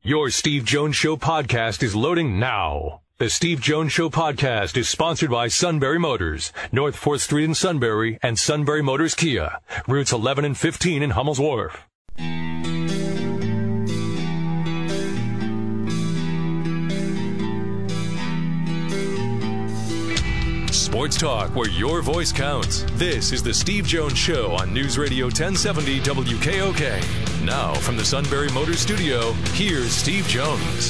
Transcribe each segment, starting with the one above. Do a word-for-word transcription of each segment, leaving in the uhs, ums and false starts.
Your Steve Jones Show podcast is loading now. The Steve Jones Show podcast is sponsored by Sunbury Motors, North fourth Street in Sunbury, and Sunbury Motors Kia, routes eleven and fifteen in Hummel's Wharf. Sports talk where your voice counts. This is the Steve Jones Show on News Radio ten seventy W K O K. Now, from the Sunbury Motors studio, here's Steve Jones.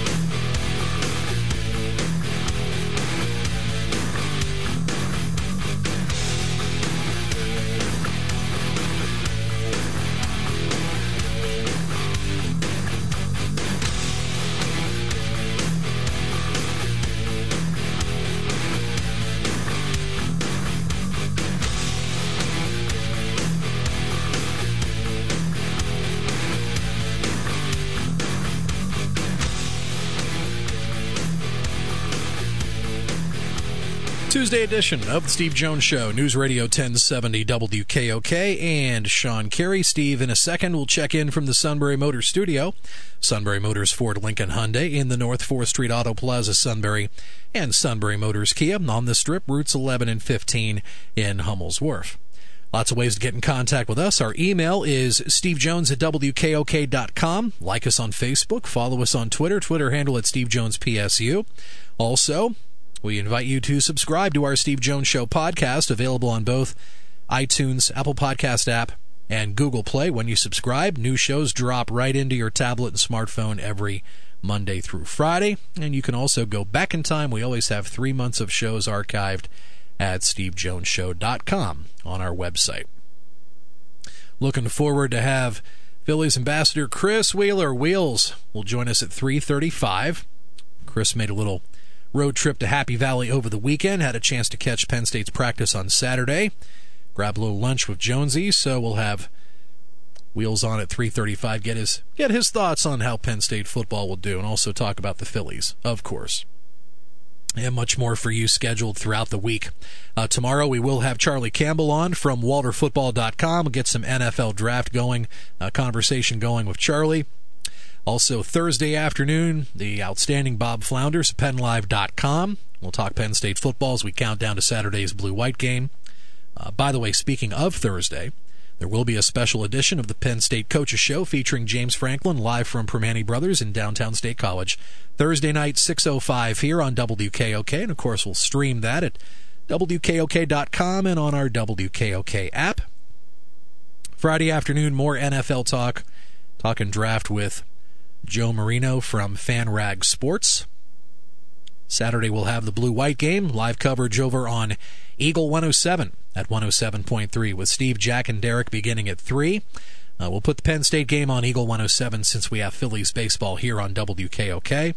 Tuesday edition of the Steve Jones Show, News Radio ten seventy W K O K, and Sean Carey. Steve, in a second, will check in from the Sunbury Motors studio. Sunbury Motors Ford Lincoln Hyundai in the North fourth Street Auto Plaza, Sunbury, and Sunbury Motors Kia on the Strip, routes eleven and fifteen in Hummel's Wharf. Lots of ways to get in contact with us. Our email is stevejones at w k o k dot com. Like us on Facebook. Follow us on Twitter. Twitter handle at SteveJonesPSU. Also, we invite you to subscribe to our Steve Jones Show podcast, available on both iTunes, Apple Podcast app, and Google Play. When you subscribe, new shows drop right into your tablet and smartphone every Monday through Friday. And you can also go back in time. We always have three months of shows archived at steve jones show dot com on our website. Looking forward to have Phillies ambassador Chris Wheeler, Wheels, will join us at three thirty-five. Chris made a little road trip to Happy Valley over the weekend, had a chance to catch Penn State's practice on Saturday, grab a little lunch with Jonesy, so we'll have Wheels on at three thirty-five, get his get his thoughts on how Penn State football will do, and also talk about the Phillies, of course. And much more for you scheduled throughout the week. Uh, tomorrow we will have Charlie Campbell on from walter football dot com. We'll get some N F L draft going, uh, conversation going with Charlie. Also, Thursday afternoon, the outstanding Bob Flounders, penn live dot com. We'll talk Penn State football as we count down to Saturday's blue-white game. Uh, by the way, speaking of Thursday, there will be a special edition of the Penn State Coaches Show featuring James Franklin live from Permane Brothers in downtown State College. Thursday night, six oh five here on W K O K, and of course we'll stream that at w k o k dot com and on our W K O K app. Friday afternoon, more N F L talk, talking draft with Joe Marino from FanRag Sports. Saturday we'll have the blue-white game, live coverage over on Eagle one oh seven at one oh seven point three with Steve, Jack, and Derek beginning at three. Uh, we'll put the Penn State game on Eagle one oh seven since we have Phillies baseball here on W K O K.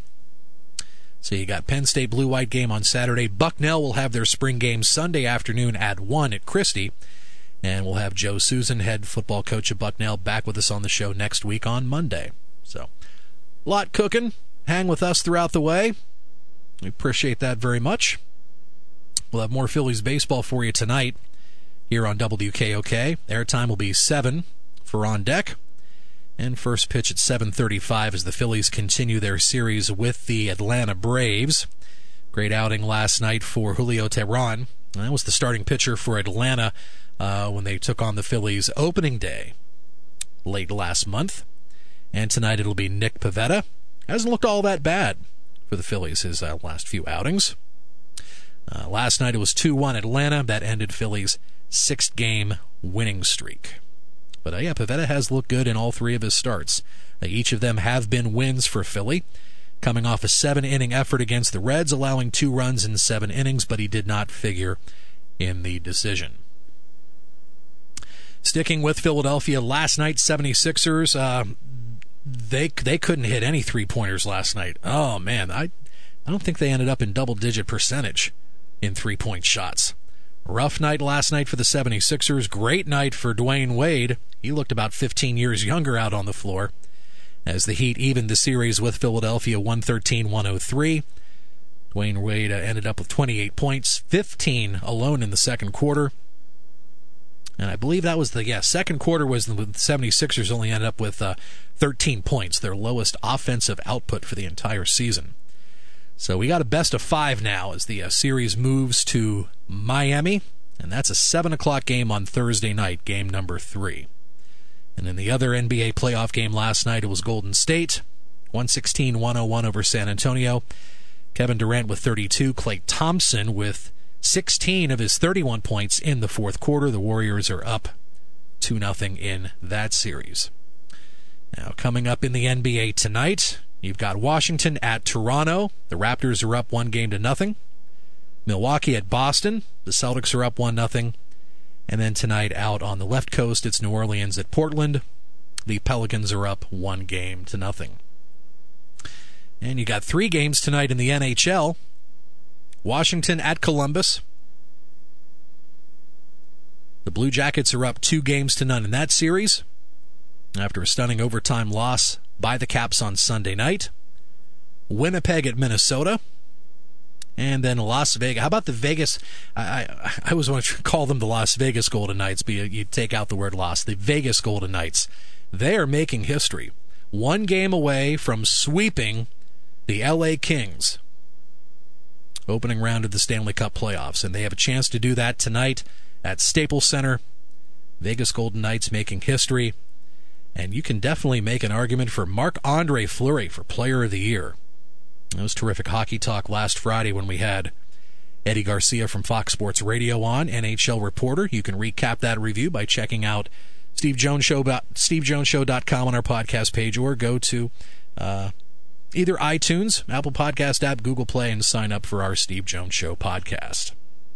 So you got Penn State blue-white game on Saturday. Bucknell will have their spring game Sunday afternoon at one at Christie. And we'll have Joe Susan, head football coach of Bucknell, back with us on the show next week on Monday. So, a lot cooking. Hang with us throughout the way. We appreciate that very much. We'll have more Phillies baseball for you tonight here on W K O K. Airtime will be seven for On Deck. And first pitch at seven thirty-five as the Phillies continue their series with the Atlanta Braves. Great outing last night for Julio Teheran. That was the starting pitcher for Atlanta uh, when they took on the Phillies opening day late last month. And tonight it'll be Nick Pivetta. Hasn't looked all that bad for the Phillies his uh, last few outings. Uh, last night it was two one Atlanta. That ended Phillies' six-game winning streak. But uh, yeah, Pivetta has looked good in all three of his starts. Uh, each of them have been wins for Philly, coming off a seven-inning effort against the Reds, allowing two runs in seven innings, but he did not figure in the decision. Sticking with Philadelphia, last night, seventy-sixers, uh, they they couldn't hit any three-pointers last night. Oh, man, I, I don't think they ended up in double-digit percentage in three-point shots. Rough night last night for the seventy-sixers. Great night for Dwayne Wade. He looked about fifteen years younger out on the floor as the Heat evened the series with Philadelphia one thirteen one oh three. Dwayne Wade uh, ended up with twenty-eight points, fifteen alone in the second quarter. And I believe that was the yeah second quarter was the, the seventy-sixers only ended up with uh, thirteen points, their lowest offensive output for the entire season. So we got a best of five now as the uh, series moves to Miami, and that's a seven o'clock game on Thursday night, game number three. And in the other N B A playoff game last night, it was Golden State, one sixteen to one oh one over San Antonio. Kevin Durant with thirty-two, Klay Thompson with sixteen of his thirty-one points in the fourth quarter. The Warriors are up two nothing in that series. Now, coming up in the N B A tonight, you've got Washington at Toronto. The Raptors are up one game to nothing. Milwaukee at Boston. The Celtics are up one nothing. And then tonight out on the left coast, it's New Orleans at Portland. The Pelicans are up one game to nothing. And you got three games tonight in the N H L. Washington at Columbus. The Blue Jackets are up two games to none in that series after a stunning overtime loss by the Caps on Sunday night. Winnipeg at Minnesota. And then Las Vegas. How about the Vegas? I, I, I always want to call them the Las Vegas Golden Knights, but you, you take out the word Las. The Vegas Golden Knights. They are making history. One game away from sweeping the L A Kings. Opening round of the Stanley Cup playoffs, and they have a chance to do that tonight at Staples Center. Vegas Golden Knights making history, and you can definitely make an argument for Marc-Andre Fleury for Player of the Year. That was terrific hockey talk last Friday when we had Eddie Garcia from Fox Sports Radio on, N H L reporter. You can recap that review by checking out Steve Jones Show, steve jones show dot com on our podcast page, or go to uh, either iTunes, Apple Podcast app, Google Play, and sign up for our Steve Jones Show podcast.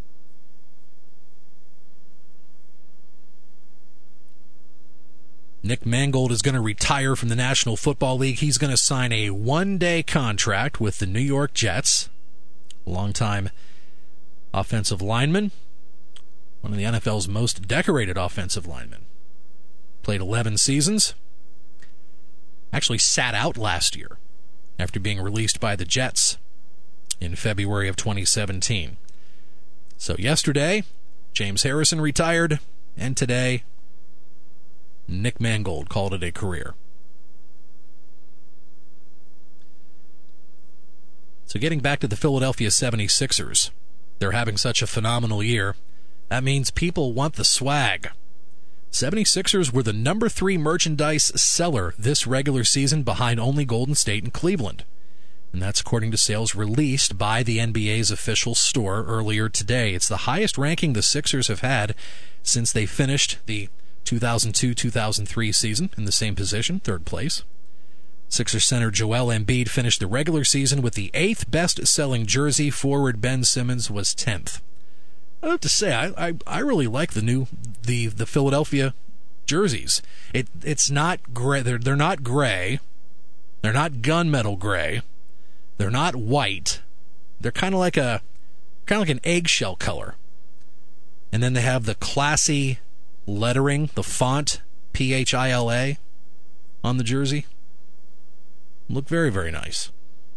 Nick Mangold is going to retire from the National Football League. He's going to sign a one-day contract with the New York Jets. Longtime offensive lineman, one of the N F L's most decorated offensive linemen. Played eleven seasons. Actually sat out last year after being released by the Jets in February of twenty seventeen. So yesterday, James Harrison retired, and today, Nick Mangold called it a career. So getting back to the Philadelphia seventy-sixers, they're having such a phenomenal year. That means people want the swag. seventy-sixers were the number three merchandise seller this regular season behind only Golden State and Cleveland. And that's according to sales released by the N B A's official store earlier today. It's the highest ranking the Sixers have had since they finished the two thousand two two thousand three season in the same position, third place. Sixers center Joel Embiid finished the regular season with the eighth best-selling jersey. Forward Ben Simmons was tenth. I have to say, I, I, I really like the new the the Philadelphia jerseys. It it's not gray. They're they're not gray. They're not gunmetal gray. They're not white. They're kind of like a kind of like an eggshell color. And then they have the classy lettering, the font P H I L A on the jersey. Look very, very nice.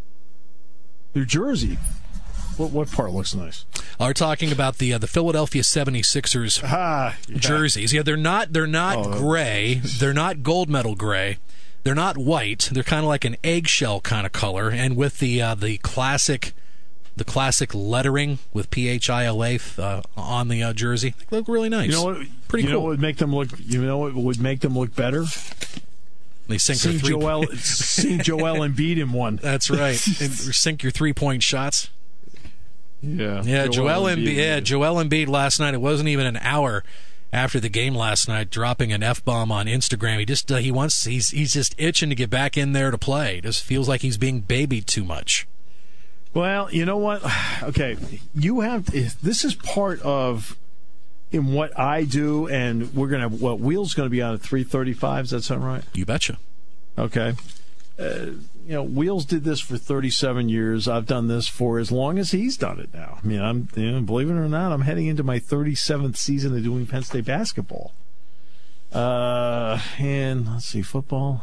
New Jersey. What what part looks nice? We're talking about the uh, the Philadelphia seventy-sixers ah, yeah. jerseys. Yeah, they're not they're not oh, gray. They're not gold medal gray. They're not white. They're kind of like an eggshell kind of color, and with the uh, the classic the classic lettering with P H I L A uh, on the uh, jersey. They look really nice. You know what? Pretty you cool. know what would make them look? You know what would make them look better? They sink see their three Joel, see Joel Embiid in one. That's right. And sink your three-point shots. Yeah, yeah. Joel, Joel Embiid. Yeah, Joel Embiid last night. It wasn't even an hour after the game last night, dropping an F-bomb on Instagram. He just uh, he wants he's he's just itching to get back in there to play. It just feels like he's being babied too much. Well, you know what? Okay, you have this is part of in what I do, and we're gonna what Wheel's going to be on at three thirty-five. Does that sound right? You betcha. Okay. Uh, you know, Wheels did this for thirty-seven years. I've done this for as long as he's done it now. I mean, I'm, you know, believe it or not, I'm heading into my thirty-seventh season of doing Penn State basketball. Uh, and let's see, football.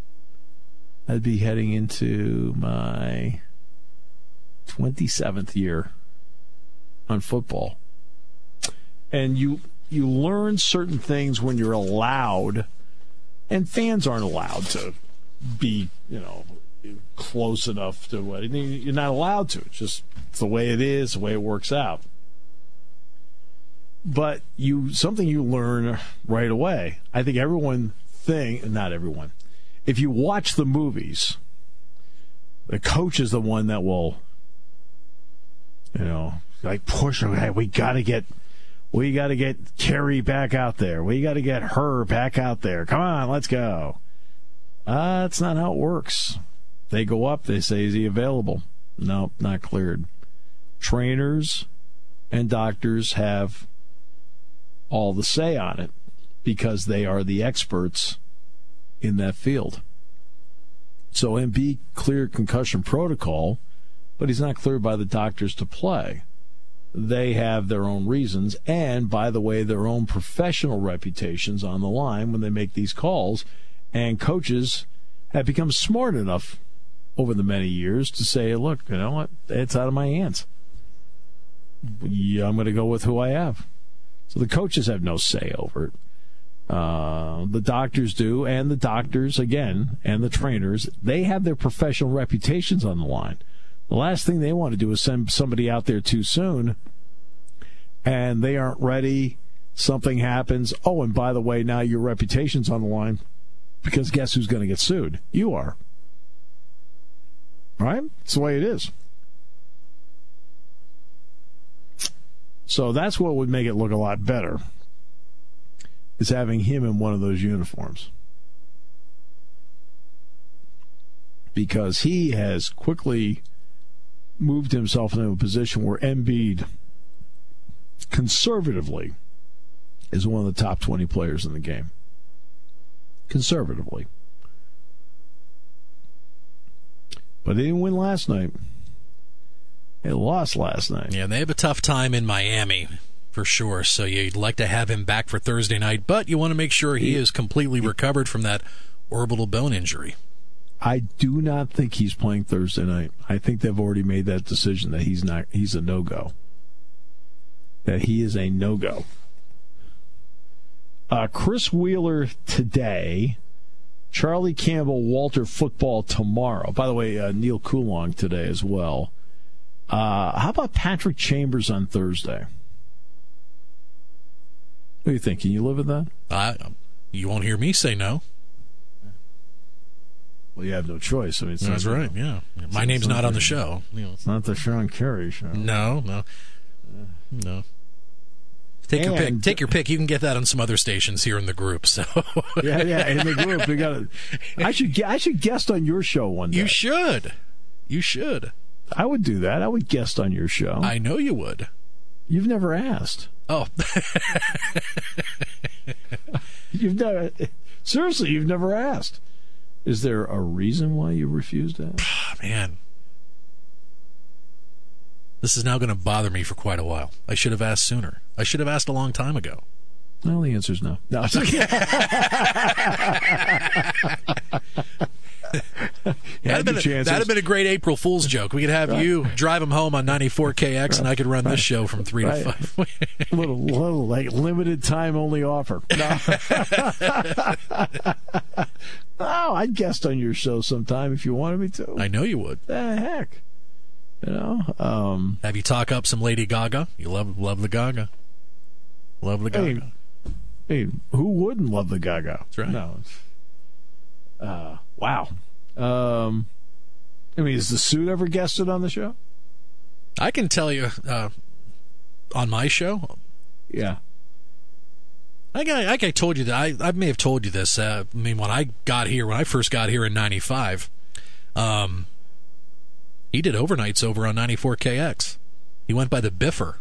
I'd be heading into my twenty-seventh year on football. And you, you learn certain things when you're allowed, and fans aren't allowed to be, you know, close enough to what you're not allowed to. It's just it's the way it is, the way it works out. But you something you learn right away. I think everyone think not everyone. If you watch the movies, the coach is the one that will, you know, like push. Hey, we got to get, we got to get Carrie back out there. We got to get her back out there. Come on, let's go. Uh, that's not how it works. They go up. They say, is he available? No, not cleared. Trainers and doctors have all the say on it because they are the experts in that field. So Embiid cleared concussion protocol, but he's not cleared by the doctors to play. They have their own reasons, and, by the way, their own professional reputations on the line when they make these calls. And coaches have become smart enough over the many years to say, look, you know what, it's out of my hands. Yeah, I'm going to go with who I have. So the coaches have no say over it. Uh, the doctors do, and the doctors, again, and the trainers, they have their professional reputations on the line. The last thing they want to do is send somebody out there too soon, and they aren't ready. Something happens. Oh, and by the way, now your reputation's on the line, because guess who's going to get sued? You are. Right? It's the way it is. So that's what would make it look a lot better, is having him in one of those uniforms. Because he has quickly moved himself into a position where Embiid, conservatively, is one of the top twenty players in the game. Conservatively. But they didn't win last night. They lost last night. Yeah, they have a tough time in Miami, for sure. So you'd like to have him back for Thursday night, but you want to make sure he is completely recovered from that orbital bone injury. I do not think he's playing Thursday night. I think they've already made that decision that he's not. He's a no-go. That he is a no-go. Uh, Chris Wheeler today. Charlie Campbell, Walter football tomorrow. By the way, uh, Neil Coulong today as well. Uh, how about Patrick Chambers on Thursday? What do you think? Can you live with that? Uh, you won't hear me say no. Well, you have no choice. I mean, it's That's not, right, yeah. My name's not, not on the show. You know, it's not the Sean Carey show. No, no. No. Take and, your pick. Take your pick. You can get that on some other stations here in the group. So yeah, yeah, in the group we got. I should. I should guest on your show one day. You should. You should. I would do that. I would guest on your show. I know you would. You've never asked. Oh. You've never. Seriously, you've never asked. Is there a reason why you refused to ask? Man. This is now going to bother me for quite a while. I should have asked sooner. I should have asked a long time ago. Well, the answer's no. No, it's okay. That'd have been, a, been a great April Fool's joke. We could have right. you drive them home on ninety-four K X, right. and I could run right. this show from three right. to five. a little, little like limited time only offer. No. Oh, I'd guest on your show sometime if you wanted me to. I know you would. The heck. You know, um, have you talk up some Lady Gaga? You love love the Gaga. Love the Gaga. Hey, hey who wouldn't love the Gaga? That's right. No. Uh, wow. Um, I mean, has the suit ever guested on the show? I can tell you uh, on my show. Yeah. I got, like I told you that I, I may have told you this. Uh, I mean, when I got here, when I first got here in ninety-five, um. he did overnights over on ninety-four K X. He went by the Biffer.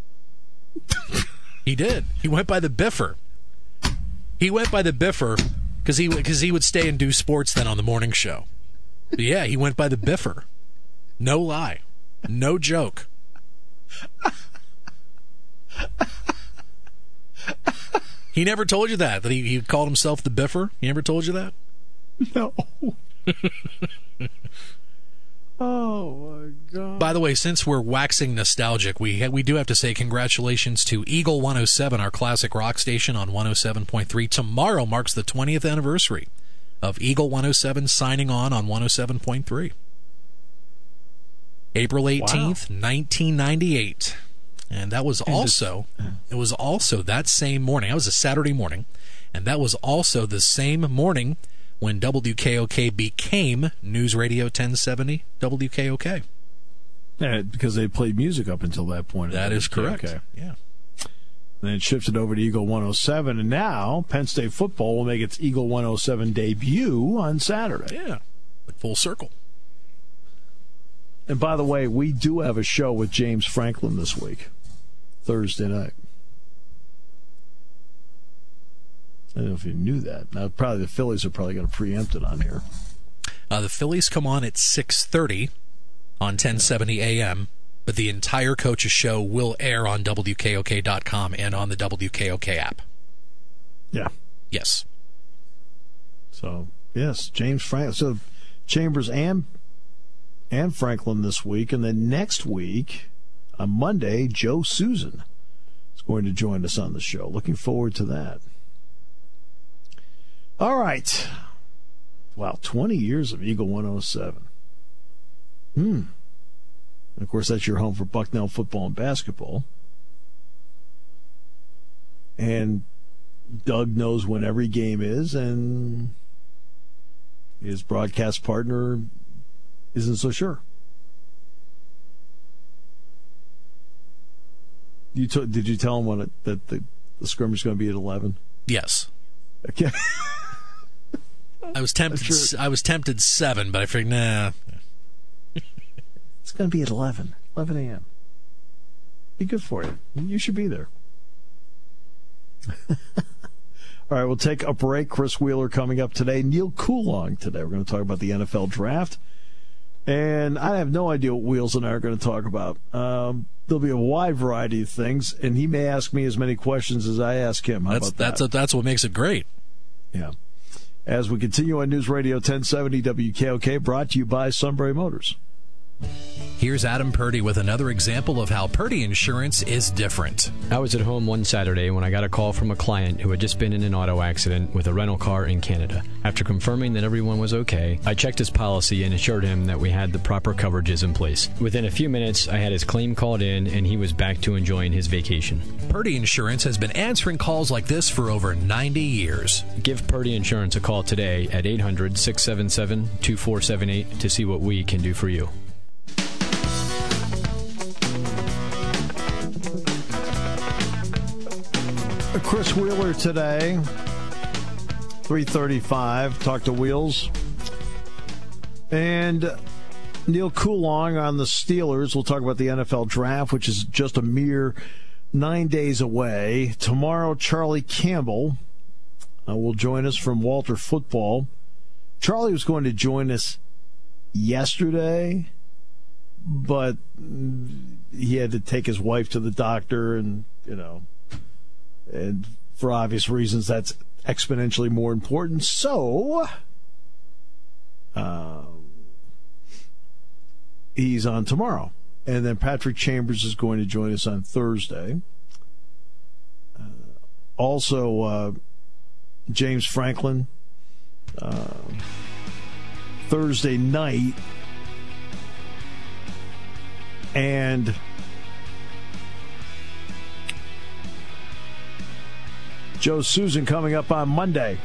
He did. He went by the Biffer. He went by the Biffer because he because he would stay and do sports then on the morning show. But yeah, he went by the Biffer. No lie. No joke. He never told you that, that he, he called himself the Biffer? He never told you that? No. Oh, my God. By the way, since we're waxing nostalgic, we ha- we do have to say congratulations to Eagle one oh seven, our classic rock station on one oh seven point three. Tomorrow marks the twentieth anniversary of Eagle one oh seven signing on on one oh seven point three. April eighteenth, wow. nineteen ninety-eight. And that was and also, just, it was also that same morning. That was a Saturday morning. And that was also the same morning when W K O K became News Radio ten seventy W K O K. Yeah, because they played music up until that point. That is correct. Okay. Yeah. Then it shifted over to Eagle one oh seven, and now Penn State football will make its Eagle one oh seven debut on Saturday. Yeah, full circle. And by the way, we do have a show with James Franklin this week, Thursday night. I don't know if you knew that. Now, probably the Phillies are probably going to preempt it on here. Uh, the Phillies come on at six thirty on ten seventy A M, but the entire Coach's Show will air on W K O K dot com and on the W K O K app. Yeah. Yes. So, yes, James Franklin. So, Chambers and, and Franklin this week. And then next week, on Monday, Joe Susan is going to join us on the show. Looking forward to that. All right. Wow, twenty years of Eagle one oh seven. Hmm. And of course, that's your home for Bucknell football and basketball. And Doug knows when every game is, and his broadcast partner isn't so sure. You t- did you tell him when it, that the, the scrimmage is going to be at eleven? Yes. Okay. I was tempted. Sure. I was tempted seven, but I figured nah. It's going to be at eleven, eleven a.m. Be good for you. You should be there. All right, we'll take a break. Chris Wheeler coming up today. Neil Coulong today. We're going to talk about the N F L draft. And I have no idea what Wheels and I are going to talk about. Um, there'll be a wide variety of things, and he may ask me as many questions as I ask him. How that's about that? That's, a, that's what makes it great. Yeah. As we continue on News Radio ten seventy W K O K, brought to you by Sunbury Motors. Here's Adam Purdy with another example of how Purdy Insurance is different. I was at home one Saturday when I got a call from a client who had just been in an auto accident with a rental car in Canada. After confirming that everyone was okay, I checked his policy and assured him that we had the proper coverages in place. Within a few minutes, I had his claim called in and he was back to enjoying his vacation. Purdy Insurance has been answering calls like this for over ninety years. Give Purdy Insurance a call today at eight hundred, six seven seven, two four seven eight to see what we can do for you. Chris Wheeler today, three thirty-five, talk to Wheels. And Neil Coulong on the Steelers. We'll talk about the N F L draft, which is just a mere nine days away. Tomorrow, Charlie Campbell uh, will join us from Walter Football. Charlie was going to join us yesterday, but he had to take his wife to the doctor, and, you know, and for obvious reasons, that's exponentially more important. So, uh, he's on tomorrow. And then Patrick Chambers is going to join us on Thursday. Uh, also, uh, James Franklin, uh, Thursday night. And Joe Susan coming up on Monday.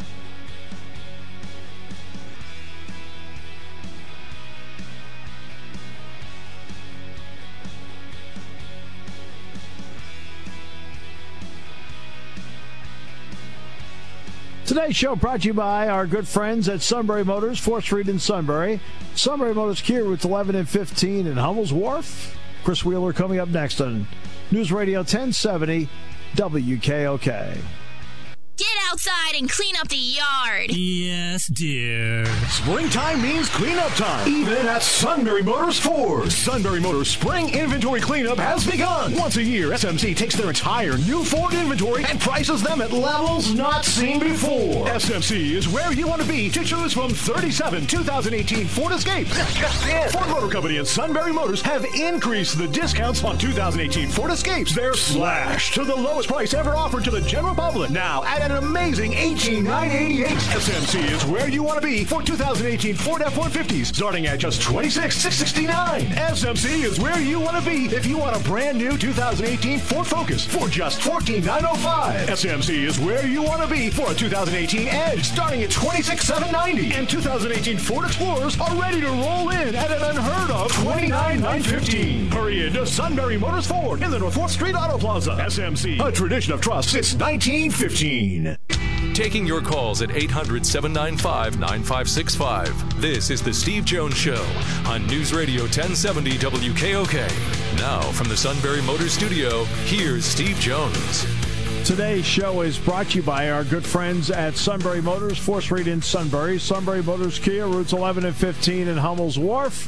Today's show brought to you by our good friends at Sunbury Motors, fourth Street in Sunbury. Sunbury Motors Kia, routes eleven and fifteen in Hummel's Wharf. Chris Wheeler coming up next on News Radio ten seventy W K O K. Get out! outside and clean up the yard. Yes, dear. Springtime means cleanup time, even at Sunbury Motors Ford. Sunbury Motors Spring Inventory Cleanup has begun. Once a year, S M C takes their entire new Ford inventory and prices them at levels not seen before. S M C is where you want to be to choose from thirty-seven two thousand eighteen Ford Escapes. Just in. Ford Motor Company and Sunbury Motors have increased the discounts on two thousand eighteen Ford Escapes. They're slashed to the lowest price ever offered to the general public. Now at an amazing eighteen thousand nine hundred eighty-eight dollars. S M C is where you want to be for two thousand eighteen Ford F one fifties, starting at just twenty-six thousand six hundred sixty-nine dollars. S M C is where you want to be if you want a brand new two thousand eighteen Ford Focus for just fourteen thousand nine hundred five dollars. S M C is where you want to be for a two thousand eighteen Edge, starting at twenty-six thousand seven hundred ninety dollars. And two thousand eighteen Ford Explorers are ready to roll in at an unheard of twenty-nine thousand nine hundred fifteen dollars. Hurry in to Sunbury Motors Ford in the North fourth Street Auto Plaza. S M C, a tradition of trust since nineteen fifteen. Taking your calls at eight hundred, seven nine five, nine five six five. This is The Steve Jones Show on News Radio ten seventy W K O K. Now, from the Sunbury Motors Studio, here's Steve Jones. Today's show is brought to you by our good friends at Sunbury Motors, fourth Street in Sunbury. Sunbury Motors Kia, routes eleven and fifteen in Hummel's Wharf.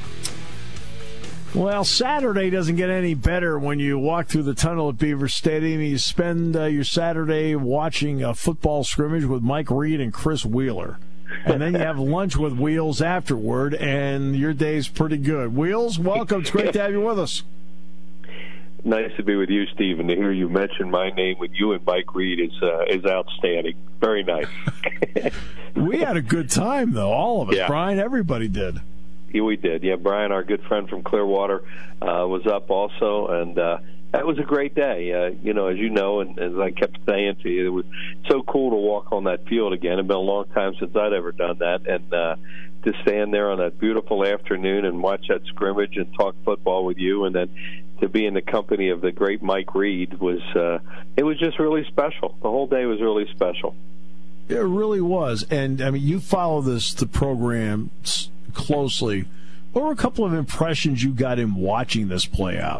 Well, Saturday doesn't get any better when you walk through the tunnel at Beaver Stadium. You spend uh, your Saturday watching a football scrimmage with Mike Reed and Chris Wheeler. And then you have lunch with Wheels afterward, and your day's pretty good. Wheels, welcome. It's great to have you with us. Nice to be with you, Steve, and to hear you mention my name with you and Mike Reed is uh, is outstanding. Very nice. We had a good time, though, all of us. Yeah. Brian, everybody did. Yeah, we did. Yeah, Brian, our good friend from Clearwater, uh, was up also, and uh, that was a great day. Uh, you know, as you know, and as I kept saying to you, it was so cool to walk on that field again. It's been a long time since I'd ever done that, and uh, to stand there on that beautiful afternoon and watch that scrimmage and talk football with you, and then to be in the company of the great Mike Reed was uh, it was just really special. The whole day was really special. It really was, and I mean, you follow this the program closely. What were a couple of impressions you got in watching this play out?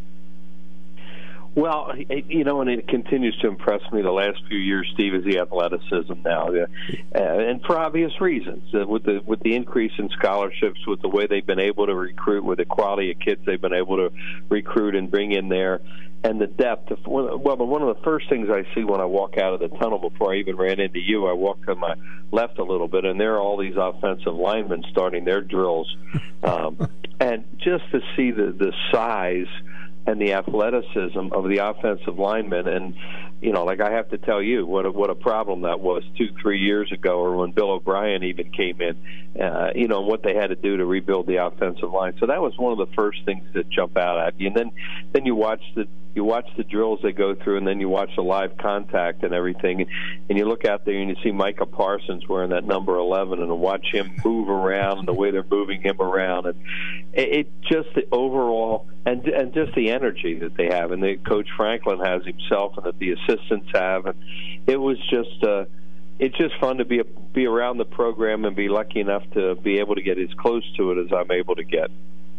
Well, you know, and it continues to impress me the last few years, Steve, is the athleticism now, uh, and for obvious reasons. Uh, with the with the increase in scholarships, with the way they've been able to recruit, with the quality of kids they've been able to recruit and bring in there, and the depth. Of, well, one of the first things I see when I walk out of the tunnel before I even ran into you, I walk to my left a little bit, and there are all these offensive linemen starting their drills, um, and just to see the the size and the athleticism of the offensive linemen. And, you know, like I have to tell you what a, what a problem that was two, three years ago, or when Bill O'Brien even came in, uh, you know, and what they had to do to rebuild the offensive line. So that was one of the first things that jump out at you. And then, then you watch the you watch the drills they go through, and then you watch the live contact and everything, and, and you look out there and you see Micah Parsons wearing that number eleven, and watch him move around and the way they're moving him around, and it, it just the overall and and just the energy that they have, and that Coach Franklin has himself, and that the assistants have, and it was just uh, it's just fun to be a, be around the program and be lucky enough to be able to get as close to it as I'm able to get.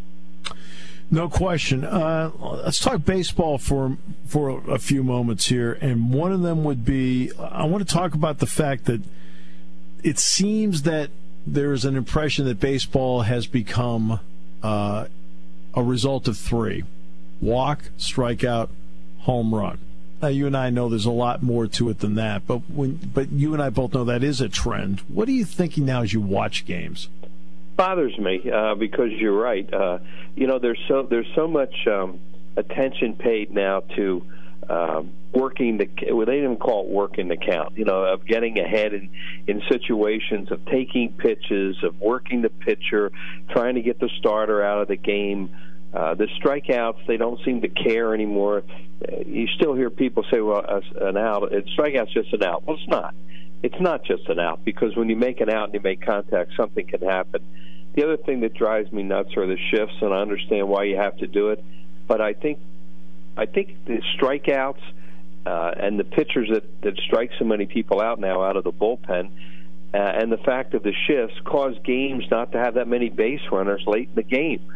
No question. Uh, let's talk baseball for for a few moments here, and one of them would be I want to talk about the fact that it seems that there's an impression that baseball has become uh, a result of three: walk, strikeout, home run. Now, you and I know there's a lot more to it than that, but when but you and I both know that is a trend. What are you thinking now as you watch games? Bothers me uh, because you're right. Uh, you know, there's so there's so much um, attention paid now to um, working the. Well, they didn't call it working the count. You know, of getting ahead in in situations, of taking pitches, of working the pitcher, trying to get the starter out of the game. Uh, the strikeouts, they don't seem to care anymore. Uh, you still hear people say, "Well, uh, an out. It's strikeout's just an out." Well, it's not. It's not just an out, because when you make an out and you make contact, something can happen. The other thing that drives me nuts are the shifts, and I understand why you have to do it. But I think, I think the strikeouts uh, and the pitchers that, that strike so many people out now out of the bullpen, uh, and the fact of the shifts cause games not to have that many base runners late in the game.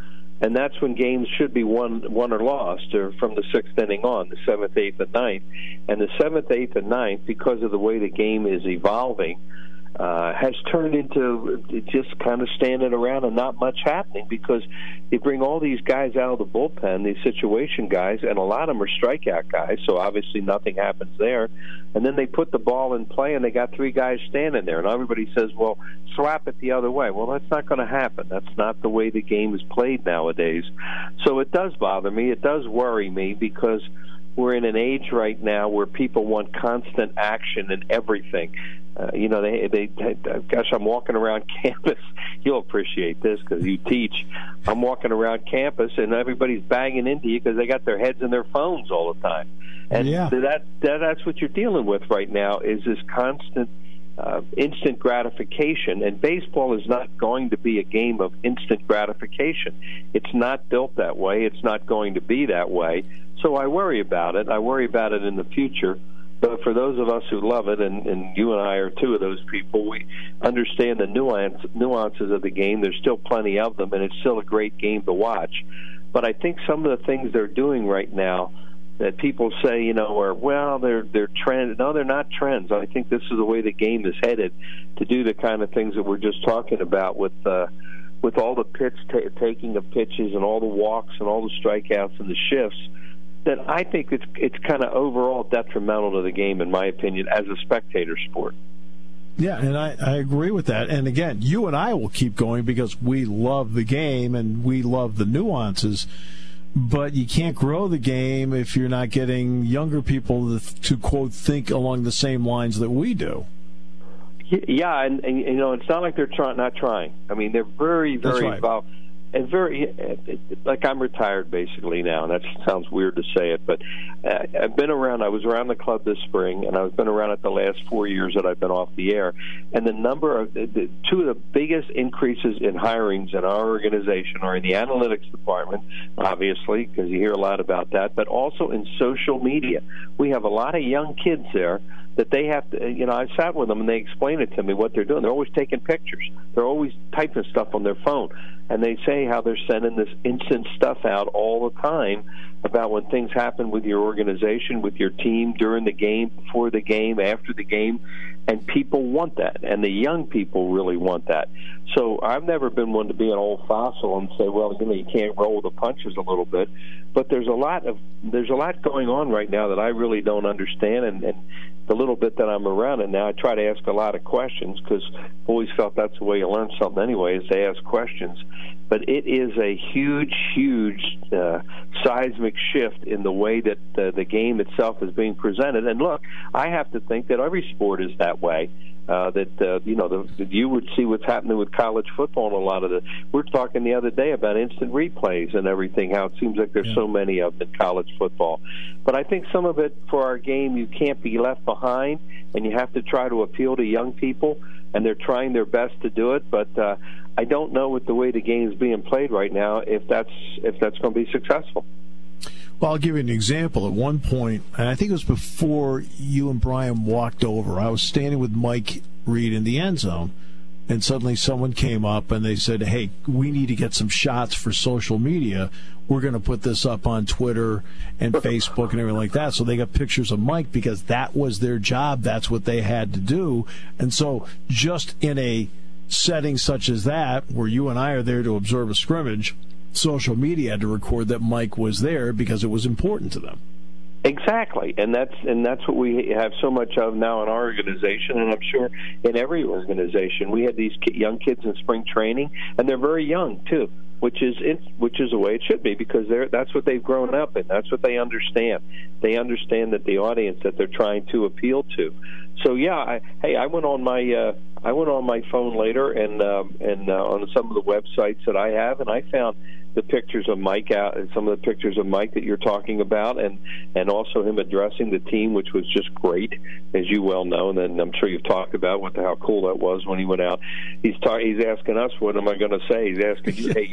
and that's when games should be won, won or lost, or from the sixth inning on, the seventh, eighth, and ninth. And the seventh, eighth, and ninth, because of the way the game is evolving, uh, has turned into just kind of standing around and not much happening, because you bring all these guys out of the bullpen, these situation guys, and a lot of them are strikeout guys, so obviously nothing happens there. And then they put the ball in play, and they got three guys standing there, and everybody says, well, slap it the other way. Well, that's not going to happen. That's not the way the game is played nowadays. So it does bother me. It does worry me, because we're in an age right now where people want constant action in everything. Uh, you know, they, they, they, gosh, I'm walking around campus. You'll appreciate this because you teach. I'm walking around campus, and everybody's banging into you because they got their heads in their phones all the time. And yeah. that, that that's what you're dealing with right now, is this constant uh, instant gratification. And baseball is not going to be a game of instant gratification. It's not built that way. It's not going to be that way. So I worry about it. I worry about it in the future. But for those of us who love it, and, and you and I are two of those people, we understand the nuance, nuances of the game. There's still plenty of them, and it's still a great game to watch. But I think some of the things they're doing right now that people say, you know, are, well, they're they're trends. No, they're not trends. I think this is the way the game is headed, to do the kind of things that we're just talking about with uh, with all the pitch t- taking of pitches and all the walks and all the strikeouts and the shifts. That I think it's it's kind of overall detrimental to the game, in my opinion, as a spectator sport. Yeah, and I, I agree with that. And again, you and I will keep going because we love the game and we love the nuances. But you can't grow the game if you're not getting younger people to, to quote, think along the same lines that we do. Yeah, and, and you know, it's not like they're try- not trying. I mean, they're very, very right. involved. And very, like, I'm retired basically now, and that sounds weird to say it, but uh, I've been around. I was around the club this spring, and I've been around it the last four years that I've been off the air. And the number of the, two of the biggest increases in hirings in our organization are in the analytics department, obviously, because you hear a lot about that, but also in social media. We have a lot of young kids there that they have to, you know, I sat with them and they explain it to me what they're doing. They're always taking pictures. They're always typing stuff on their phone. And they say how they're sending this instant stuff out all the time about when things happen with your organization, with your team, during the game, before the game, after the game. And people want that, and the young people really want that. So I've never been one to be an old fossil and say, well, you know, you can't roll the punches a little bit. But there's a lot of there's a lot going on right now that I really don't understand, and, and the little bit that I'm around it now, I try to ask a lot of questions, because I've always felt that's the way you learn something anyway, is to ask questions. But it is a huge, huge uh, seismic shift in the way that uh, the game itself is being presented. And look, I have to think that every sport is that way. Uh, that uh, you know, the, the, you would see what's happening with college football and a lot of the. We're talking the other day about instant replays and everything. How it seems like there's yeah. so many of them in college football. But I think some of it for our game, you can't be left behind, and you have to try to appeal to young people, and they're trying their best to do it. But uh, I don't know, with the way the game is being played right now, if that's if that's going to be successful. Well, I'll give you an example. At one point, and I think it was before you and Brian walked over, I was standing with Mike Reed in the end zone, and suddenly someone came up and they said, hey, we need to get some shots for social media. We're going to put this up on Twitter and Facebook and everything like that. So they got pictures of Mike because that was their job. That's what they had to do. And so just in a setting such as that, where you and I are there to observe a scrimmage, social media had to record that Mike was there because it was important to them. Exactly, and that's and that's what we have so much of now in our organization, and I'm sure in every organization. We had these young kids in spring training, and they're very young too, which is which is the way it should be, because they're that's what they've grown up in. That's what they understand. They understand that the audience that they're trying to appeal to. So yeah, I, hey, I went on my uh, I went on my phone later and um, and uh, on some of the websites that I have, and I found the pictures of Mike out, and some of the pictures of Mike that you're talking about, and and also him addressing the team, which was just great, as you well know. And then I'm sure you've talked about what the, how cool that was when he went out. He's ta- he's asking us, what am I going to say? He's asking you, hey, you,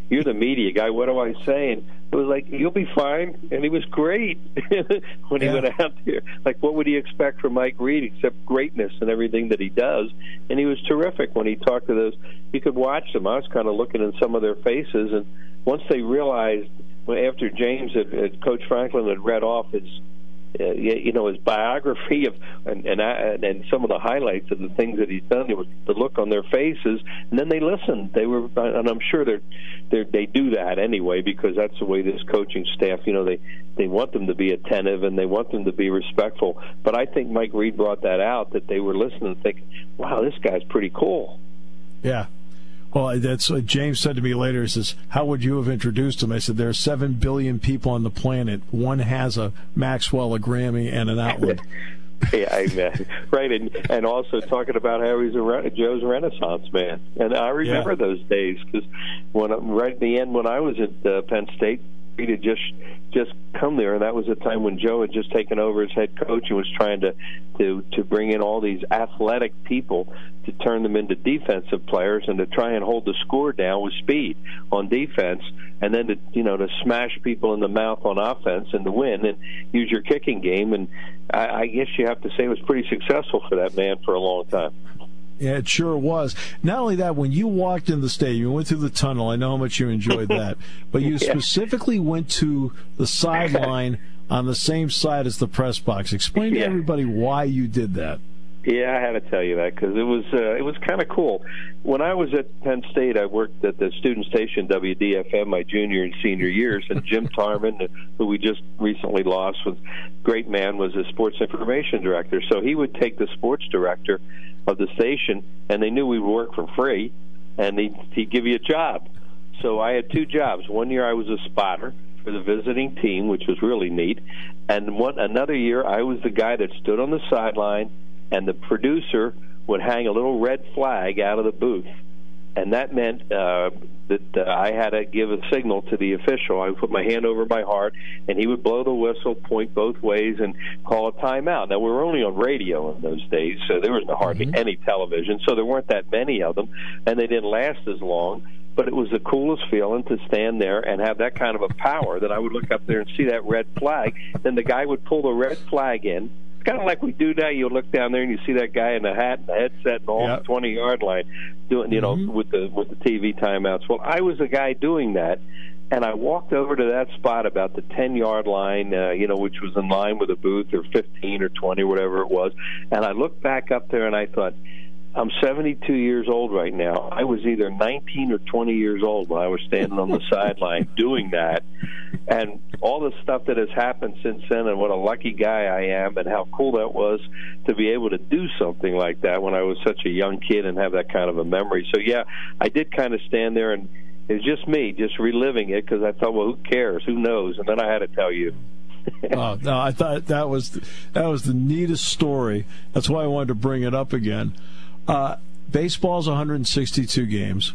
you're the media guy. What do I say? And it was like, you'll be fine. And he was great when he yeah. went out there. Like, what would he expect from Mike Reed except greatness and everything that he does? And he was terrific when he talked to those. You could watch them. I was kind of looking in some of their faces, and once they realized, well, after James had, had Coach Franklin had read off his, uh, you know, his biography of and and, I, and some of the highlights of the things that he's done, it was the look on their faces, and then they listened. They were, and I'm sure they're, they're they do that anyway, because that's the way this coaching staff, you know, they they want them to be attentive and they want them to be respectful. But I think Mike Reed brought that out, that they were listening and thinking, wow, this guy's pretty cool. Yeah. Well, that's what James said to me later. He says, how would you have introduced him? I said, there are seven billion people on the planet. One has a Maxwell, a Grammy, and an Outland. Yeah, I mean, right, and and also talking about how he's a Re- Joe's Renaissance man, and I remember yeah. those days, because when right at the end when I was at uh, Penn State, he had just just come there, and that was a time when Joe had just taken over as head coach and was trying to to to bring in all these athletic people to turn them into defensive players and to try and hold the score down with speed on defense, and then to you know to smash people in the mouth on offense and to win and use your kicking game. And I, I guess you have to say it was pretty successful for that man for a long time. Yeah, it sure was. Not only that, when you walked in the stadium, you went through the tunnel. I know how much you enjoyed that. But you yeah. specifically went to the sideline on the same side as the press box. Explain to yeah. everybody why you did that. Yeah, I had to tell you that because it was uh, it was kind of cool. When I was at Penn State, I worked at the student station W D F M my junior and senior years, and Jim Tarman, who we just recently lost, was a great man, was a sports information director. So he would take the sports director of the station, and they knew we would work for free, and he'd, he'd give you a job. So I had two jobs. One year I was a spotter for the visiting team, which was really neat, and one another year I was the guy that stood on the sideline, and the producer would hang a little red flag out of the booth. And that meant uh, that uh, I had to give a signal to the official. I would put my hand over my heart, and he would blow the whistle, point both ways, and call a timeout. Now, we were only on radio in those days, so there was hardly mm-hmm. any television, so there weren't that many of them, and they didn't last as long. But it was the coolest feeling to stand there and have that kind of a power that I would look up there and see that red flag. Then the guy would pull the red flag in, kind of like we do now. You look down there and you see that guy in the hat and the headset and all yep. the twenty-yard line doing, you know, mm-hmm. with the with the T V timeouts. Well, I was the guy doing that, and I walked over to that spot about the ten-yard line, uh, you know, which was in line with the booth, or fifteen or twenty, whatever it was. And I looked back up there and I thought, I'm seventy-two years old right now. I was either nineteen or twenty years old when I was standing on the sideline doing that. And all the stuff that has happened since then, and what a lucky guy I am, and how cool that was to be able to do something like that when I was such a young kid and have that kind of a memory. So, yeah, I did kind of stand there, and it was just me, just reliving it, because I thought, well, who cares? Who knows? And then I had to tell you. Oh, no, I thought that was the, that was the neatest story. That's why I wanted to bring it up again. Uh, baseball's one hundred sixty-two games.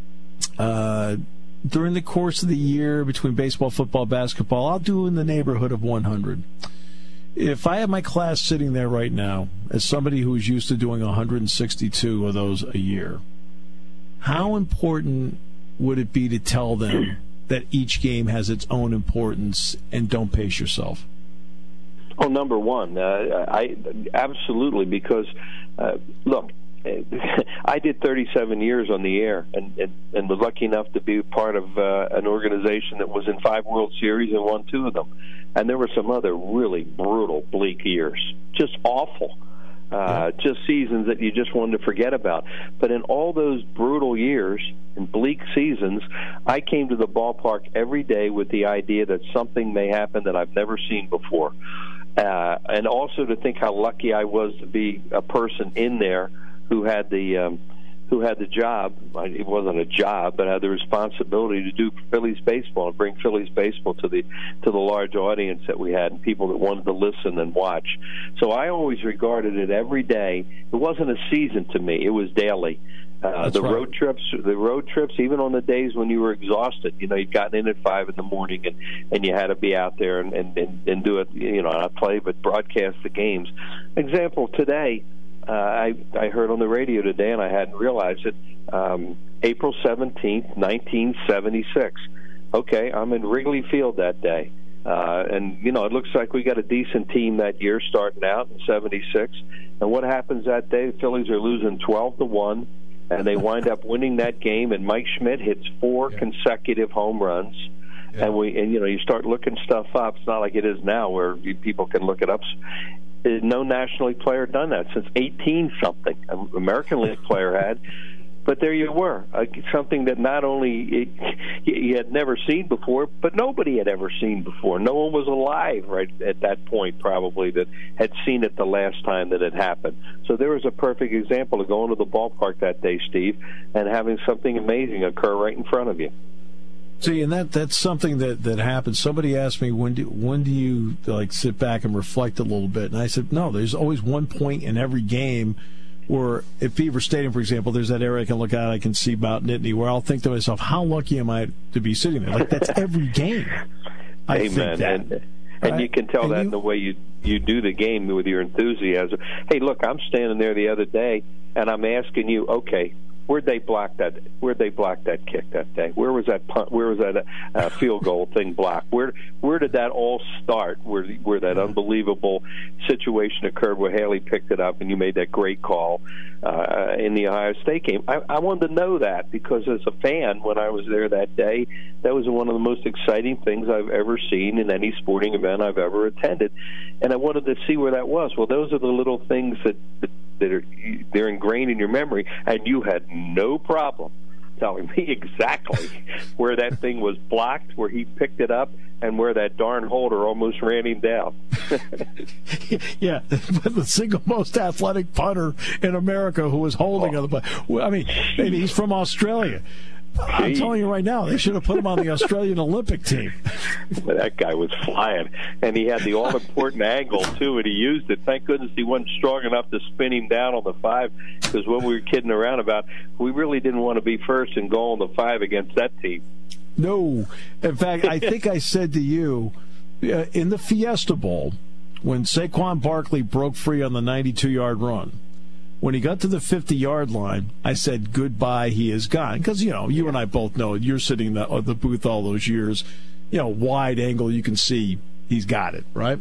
Uh, during the course of the year, between baseball, football, basketball, I'll do in the neighborhood of one hundred. If I have my class sitting there right now, as somebody who is used to doing one hundred sixty-two of those a year, how important would it be to tell them that each game has its own importance and don't pace yourself? Oh, number one, uh, I absolutely, because, uh, look, I did thirty-seven years on the air, and, and, and was lucky enough to be part of uh, an organization that was in five World Series and won two of them. And there were some other really brutal, bleak years, just awful, uh, yeah. just seasons that you just wanted to forget about. But in all those brutal years and bleak seasons, I came to the ballpark every day with the idea that something may happen that I've never seen before. Uh, and also to think how lucky I was to be a person in there who had the um, who had the job. It wasn't a job, but had the responsibility to do Phillies baseball and bring Phillies baseball to the to the large audience that we had and people that wanted to listen and watch. So I always regarded it every day. It wasn't a season to me; it was daily. Uh, the right. road trips, the road trips, even on the days when you were exhausted, you know, you'd gotten in at five in the morning and, and you had to be out there and, and, and, and do it, you know, not play, but broadcast the games. Example, today, uh, I, I heard on the radio today, and I hadn't realized it, um, April seventeenth, nineteen seventy-six. Okay, I'm in Wrigley Field that day. Uh, and, you know, it looks like we got a decent team that year starting out in seventy-six. And what happens that day? The Phillies are losing twelve to one, and they wind up winning that game, and Mike Schmidt hits four yeah. consecutive home runs. Yeah. And, we, and, you know, you start looking stuff up. It's not like it is now where you, people can look it up. No National League player done that since eighteen something. An American League player had. But there you were, uh, something that not only it, you had never seen before, but nobody had ever seen before. No one was alive right at that point, probably, that had seen it the last time that it happened. So there was a perfect example of going to the ballpark that day, Steve, and having something amazing occur right in front of you. See, and that that's something that, that happens. Somebody asked me, when do, when do you like sit back and reflect a little bit? And I said, no, there's always one point in every game where at Beaver Stadium, for example, there's that area I can look out, I can see Mount Nittany, where I'll think to myself, how lucky am I to be sitting there? Like, that's every game. I Amen. Think that. And, and right? you can tell and that you, in the way you, you do the game with your enthusiasm. Hey, look, I'm standing there the other day, and I'm asking you, okay, where'd they block that? Where'd they block that kick that day? Where was that punt? Where was that uh, field goal thing blocked? Where where did that all start? Where where that unbelievable situation occurred where Haley picked it up and you made that great call uh, in the Ohio State game? I, I wanted to know that because as a fan, when I was there that day, that was one of the most exciting things I've ever seen in any sporting event I've ever attended, and I wanted to see where that was. Well, those are the little things that. that that are they're ingrained in your memory, and you had no problem telling me exactly where that thing was blocked, where he picked it up, and where that darn holder almost ran him down. Yeah, the single most athletic punter in America who was holding oh. on the ball. I mean, and he's from Australia. I'm telling you right now, they should have put him on the Australian Olympic team. But that guy was flying, and he had the all-important angle, too, and he used it. Thank goodness he wasn't strong enough to spin him down on the five, because what we were kidding around about, we really didn't want to be first and goal on the five against that team. No. In fact, I think I said to you, uh, in the Fiesta Bowl, when Saquon Barkley broke free on the ninety-two-yard run, when he got to the fifty-yard line, I said, goodbye, he is gone. Because, you know, you and I both know, you're sitting in the, uh, the booth all those years, you know, wide angle, you can see he's got it, right?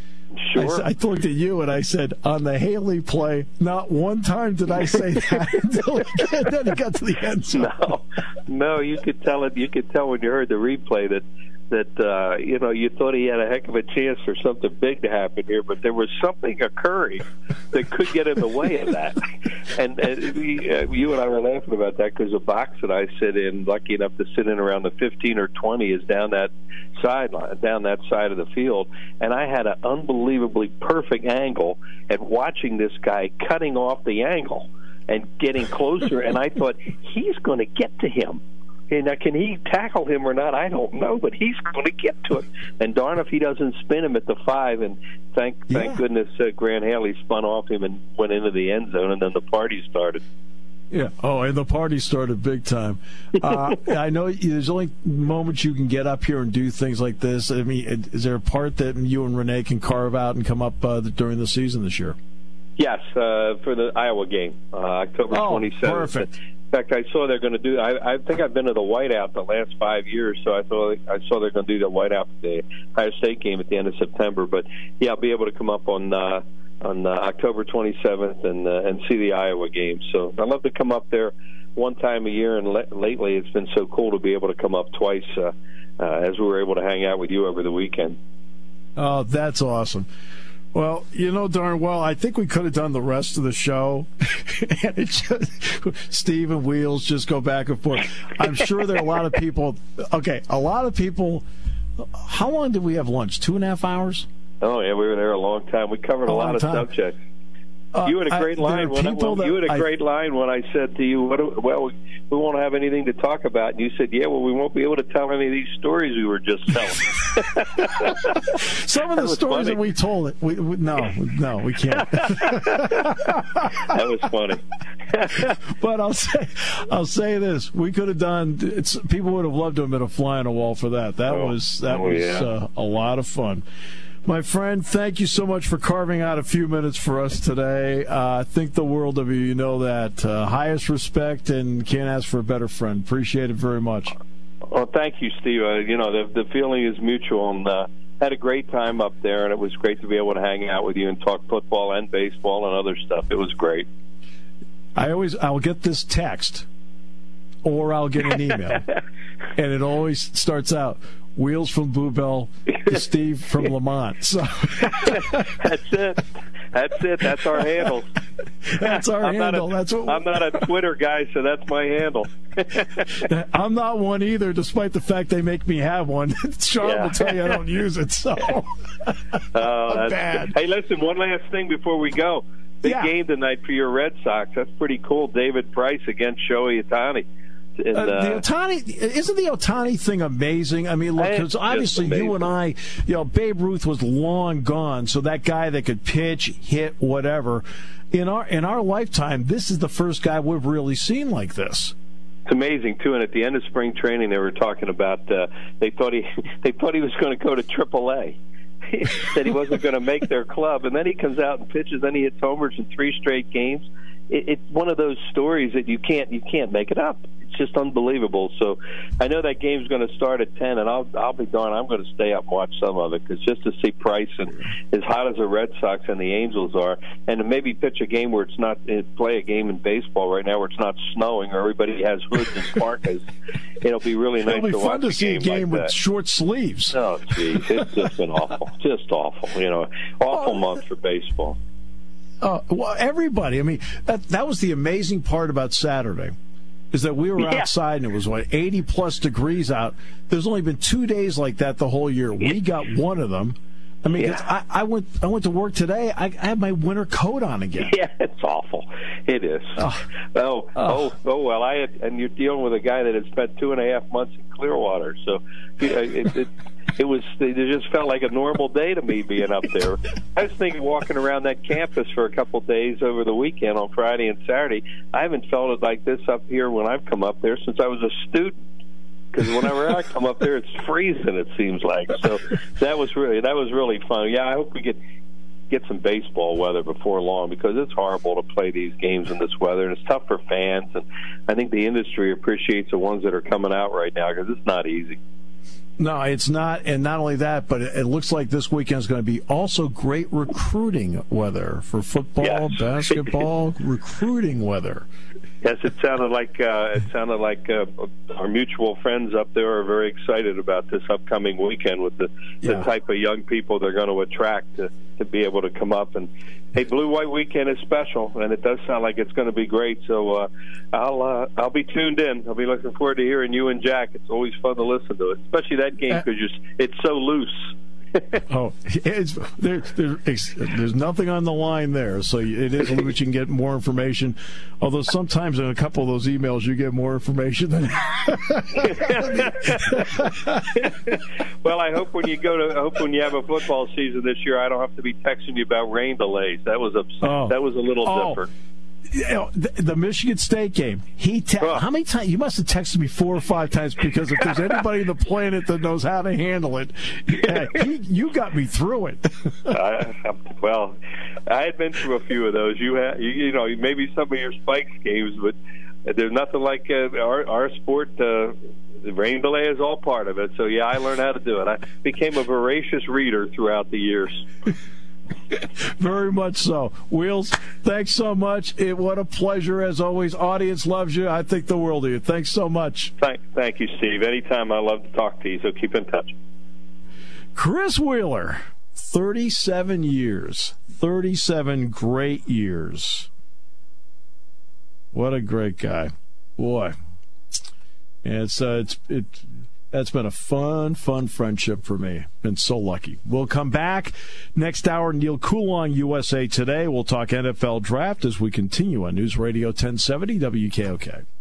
Sure. I, I looked at you and I said, on the Haley play, not one time did I say that until he, then he got to the end zone. No, no, you could tell it. You could tell when you heard the replay that that uh, you know you thought he had a heck of a chance for something big to happen here, but there was something occurring that could get in the way of that. And, and we, uh, you and I were laughing about that because the box that I sit in, lucky enough to sit in around the fifteen or twenty, is down that sideline, down that side of the field, and I had an unbelievably perfect angle at watching this guy cutting off the angle and getting closer, and I thought he's going to get to him. And now, can he tackle him or not? I don't know, but he's going to get to him. And darn if he doesn't spin him at the five. And thank yeah. thank goodness uh, Grant Haley spun off him and went into the end zone, and then the party started. Yeah. Oh, and the party started big time. Uh, I know there's only moments you can get up here and do things like this. I mean, is there a part that you and Renee can carve out and come up uh, during the season this year? Yes, uh, for the Iowa game, uh, October oh, twenty-seventh. Perfect. In fact, I saw they're going to do. I, I think I've been to the Whiteout the last five years, so I thought I saw they're going to do the Whiteout for the Ohio State game at the end of September. But yeah, I'll be able to come up on uh, on uh, October twenty-seventh and uh, and see the Iowa game. So I love to come up there one time a year, and le- lately it's been so cool to be able to come up twice uh, uh, as we were able to hang out with you over the weekend. Oh, that's awesome. Well, you know darn well, I think we could have done the rest of the show, and it just, Steve and Wheels just go back and forth. I'm sure there are a lot of people, okay, a lot of people, how long did we have lunch? Two and a half hours? Oh, yeah, we were there a long time. We covered a, a lot of time. subjects. Uh, you had a great I, line. When I, well, you had a great I, line when I said to you, what do, well, we, we won't have anything to talk about. And you said, yeah, well, we won't be able to tell any of these stories we were just telling. Some of the stories funny. that we told, it, we, we, no, no, we can't. That was funny. But I'll say, I'll say this: we could have done. It's people would have loved to have been a fly on the wall for that. That oh, was that oh, was yeah. uh, a lot of fun. My friend, thank you so much for carving out a few minutes for us today. Uh, think the world of you. You know that. Uh, highest respect, and can't ask for a better friend. Appreciate it very much. Well, thank you, Steve. Uh, you know, the, the feeling is mutual, and uh, had a great time up there, and it was great to be able to hang out with you and talk football and baseball and other stuff. It was great. I always, I'll get this text, or I'll get an email, and it always starts out, Wheels from Bluebell to Steve from Lamont. So that's it. That's it. That's our handle. That's our I'm handle. Not a, that's what I'm not a Twitter guy, so that's my handle. I'm not one either, despite the fact they make me have one. Sean yeah. will tell you I don't use it, so uh, that's bad. Hey, listen, one last thing before we go. Big yeah. game tonight for your Red Sox. That's pretty cool. David Price against Shohei Ohtani. And, uh, uh, the Ohtani, isn't the Ohtani thing amazing? I mean, look, because obviously you and I, you know, Babe Ruth was long gone, so that guy that could pitch, hit, whatever. In our in our lifetime, this is the first guy we've really seen like this. It's amazing too. And at the end of spring training, they were talking about uh, they thought he they thought he was going to go to triple A. That he wasn't going to make their club, and then he comes out and pitches. Then he hits homers in three straight games. It, it's one of those stories that you can't you can't make it up. It's just unbelievable. So I know that game's going to start at ten, and I'll I'll be darned. I'm going to stay up and watch some of it, because just to see Price and as hot as the Red Sox and the Angels are, and to maybe pitch a game where it's not play a game in baseball right now where it's not snowing or everybody has hoods and parkas. It'll be really nice It'll be to fun watch to a see game a game like with that. short sleeves. Oh, geez, it's just been awful, just awful. You know, awful oh, month for baseball. Uh, well, everybody. I mean, that that was the amazing part about Saturday, is that we were yeah. outside and it was what eighty plus degrees out. There's only been two days like that the whole year. We got one of them. I mean, yeah. I, I went I went to work today. I, I had my winter coat on again. Yeah, it's awful. It is. Oh, oh, oh, oh, oh well. I had, and you're dealing with a guy that had spent two and a half months in Clearwater, so it, it, it was. It just felt like a normal day to me being up there. I was thinking walking around that campus for a couple of days over the weekend on Friday and Saturday. I haven't felt it like this up here when I've come up there since I was a student. Because whenever I come up there, it's freezing. It seems like so. That was really that was really fun. Yeah, I hope we get get some baseball weather before long, because it's horrible to play these games in this weather, and it's tough for fans. And I think the industry appreciates the ones that are coming out right now, because it's not easy. No, it's not, and not only that, but it, it looks like this weekend is going to be also great recruiting weather for football, yes. basketball, recruiting weather. Yes, it sounded like uh, it sounded like uh, our mutual friends up there are very excited about this upcoming weekend with the, yeah. the type of young people they're going to attract to, to be able to come up. And hey, Blue White Weekend is special, and it does sound like it's going to be great. So uh, I'll uh, I'll be tuned in. I'll be looking forward to hearing you and Jack. It's always fun to listen to it, especially that game, because it's so loose. oh, it's, there, there, it's, there's nothing on the line there, so it is loose. You can get more information. Although sometimes in a couple of those emails, you get more information than. Well, I hope when you go to, I hope when you have a football season this year, I don't have to be texting you about rain delays. That was a, oh. that was a little oh. different. You know, the, the Michigan State game. He te- oh. how many times? You must have texted me four or five times, because if there's anybody on the planet that knows how to handle it, yeah, he, you got me through it. I, well, I had been through a few of those. You had, you, you know, maybe some of your Spikes games, but there's nothing like uh, our our sport. Uh, the rain delay is all part of it. So yeah, I learned how to do it. I became a voracious reader throughout the years. Very much so. Wheels, thanks so much. It, what a pleasure, as always. Audience loves you. I think the world of you. Thanks so much. Thank, thank you, Steve. Anytime, I love to talk to you, so keep in touch. Chris Wheeler, thirty-seven years. thirty-seven great years. What a great guy. Boy. And it's, uh, it's, it. That's been a fun, fun friendship for me. Been so lucky. We'll come back next hour. Neil Coulon, U S A Today. We'll talk N F L Draft as we continue on News Radio ten seventy W K O K.